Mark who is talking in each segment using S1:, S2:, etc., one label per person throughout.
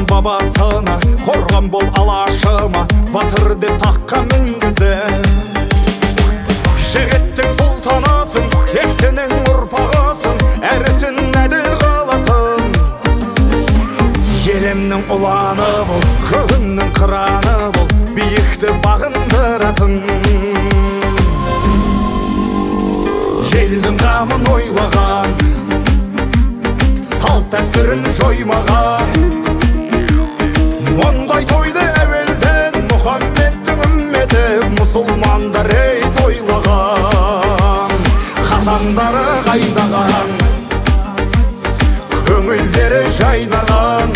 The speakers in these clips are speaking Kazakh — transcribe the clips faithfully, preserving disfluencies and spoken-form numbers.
S1: атаның бабасына қорған бол алашыма, батыр деп таққа мінгізді. Жігіттің сұлтанасың, тектінің ұрпағысың, әрісін әділ қалатын. Елімнің ұланы бол, көгімнің қыраны бол, биікті бағындыратын. Елдің қамын ойлаған, салт дәстүрін жоймаған. Мұндай тойды әуелден Мұхаммедтің үмметі мұсылмандар ей тойлаған. Қазандары қайнаған, көңілдері жайнаған.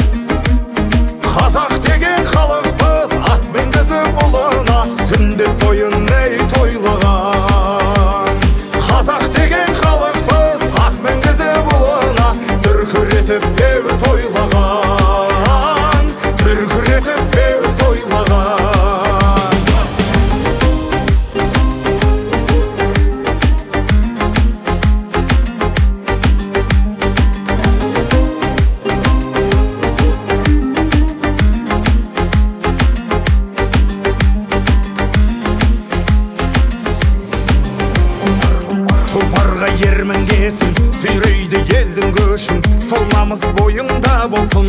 S1: Қазақ деген халықпыз, ат мінгізіп ұлына, сүндет тойын ей тойлаған. Қазақ деген халықпыз, ат мінгізіп ұлына, дүркіретіп беу тойлаған, дүркіретіп беу тойлаған. Тұлпарға ермінгесін, сүйрейді елдің көшін, сол намыс бойыңда болсын.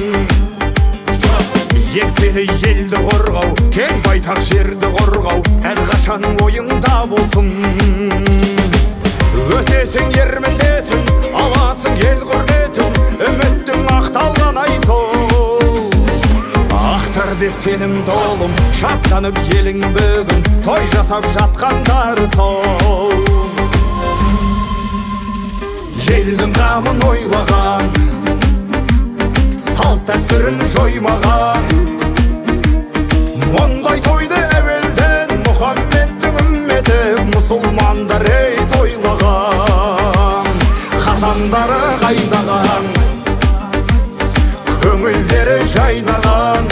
S1: Еңселі елді қорғау, кең байтақ жерді қорғау, әрқашан ойыңда болсын. Өтесің ер міндетін, аласың ел құрметін, үміттің ақталған ай сол. Ақтар деп сенің толым, шаттанып елің бүгін, той жасап жатқандары сол. Елдің қамын ойлаған, салт дәстүрін жоймаған. Мұндай тойды әуелден Мұхаммедтің үмметі мұсылмандар ей тойлаған. Қазандары қайнаған, көңілдері жайнаған.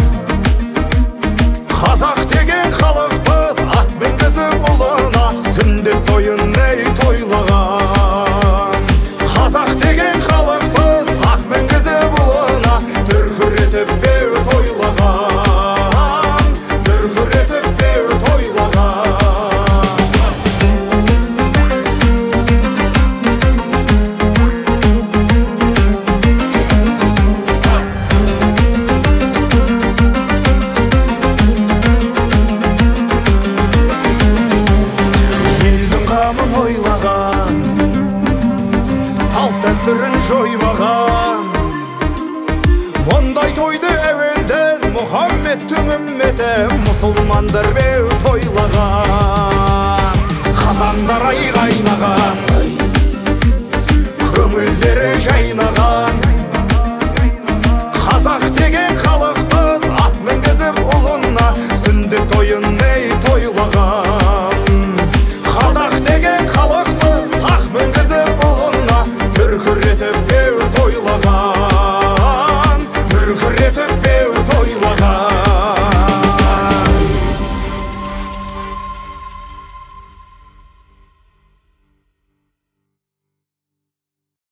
S1: Қазақ деген халықпыз, ат мінгізіп ұлына, сүндет тойын ей тойлаған. Қазақ деген халықпыз, ат мінгізіп ұлына, дүркіретіп беу тойлаған, дүркіретіп беу тойлаған. Елдің қамын ойлаған, салт дәстүрін жоймаған. Мұндай тойды әуелден Мұхаммедтің үмметі мұсылмандар беу тойлаған. Қазандар ай қайнаған, көңілдері жайнаған.